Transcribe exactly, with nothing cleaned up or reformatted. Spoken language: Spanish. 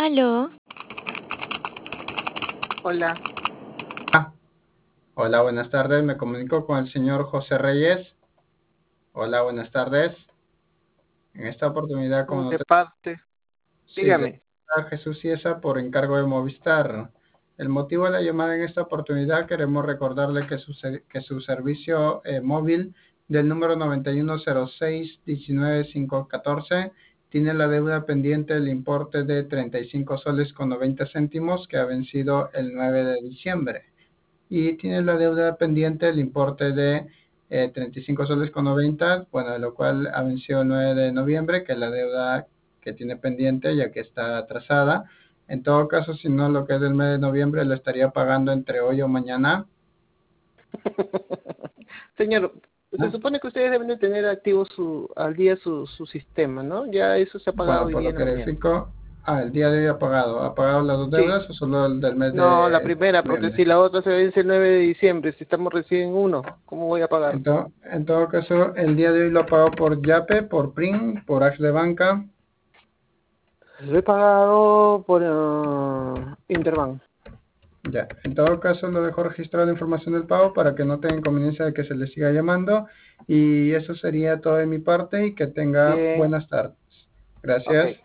Aló. Hola. Hola, buenas tardes. Me comunico con el señor José Reyes. Hola, buenas tardes. En esta oportunidad, como Oh, no de te... parte. Sí, le Dígame. a Jesús Ciesa por encargo de Movistar. El motivo de la llamada en esta oportunidad, queremos recordarle que su, ser- que su servicio eh, móvil del número noventa y uno cero seis diecinueve cinco catorce tiene la deuda pendiente del importe de treinta y cinco soles con noventa céntimos que ha vencido el nueve de diciembre. Y tiene la deuda pendiente el importe de eh, treinta y cinco soles con noventa, bueno, de lo cual ha vencido el nueve de noviembre, que es la deuda que tiene pendiente ya que está atrasada. En todo caso, si no, lo que es del mes de noviembre lo estaría pagando entre hoy o mañana. Señor, se ¿Ah? supone que ustedes deben de tener activo su, al día su, su sistema, ¿no? Ya eso se ha pagado Bueno, hoy por día lo en que la mañana. verifico, ah, el día de hoy ha pagado. ¿Ha pagado las dos Sí. deudas o solo el del mes No, la de primera, porque noviembre? si la otra se vence el nueve de diciembre, si estamos recién en uno, ¿cómo voy a pagar? En, to- en todo caso, el día de hoy lo ha pagado por Yape, por Prim, por Ax de Banca. Lo he pagado por uh, Interbank. Ya, en todo caso lo dejo registrado la información del pago para que no tenga inconveniencia de que se le siga llamando y eso sería todo de mi parte y que tenga Bien, buenas tardes. ok. Gracias.